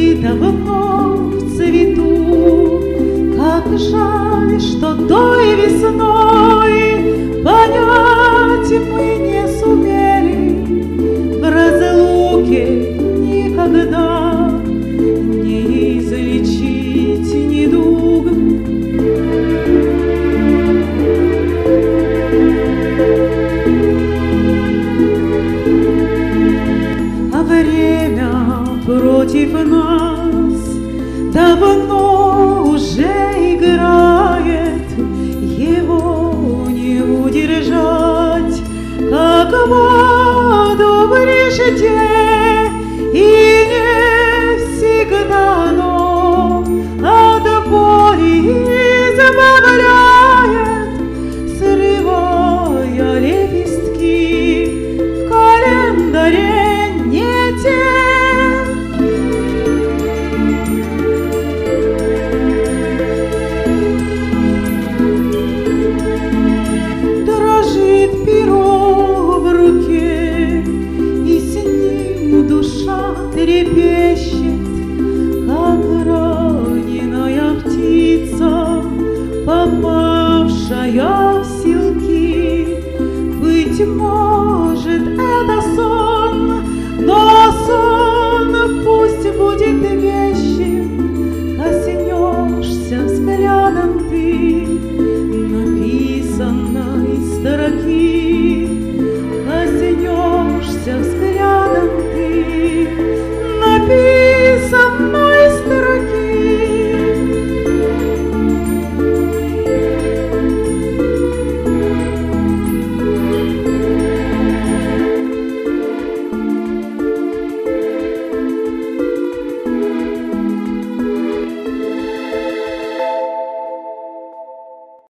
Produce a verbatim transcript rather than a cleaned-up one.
цветы давно в цвету. Как жаль, что той весной понять мы не сумели. В разлуке никогда не излечить недуг. А время против нас давно уже играет, его не удержать, как воду в решете, и не всегда оно от боли избавляет, срывая лепестки в календаре не те. Перо в руке, и с ним душа трепещет, как раненая птица, попавшая в селки. Быть может,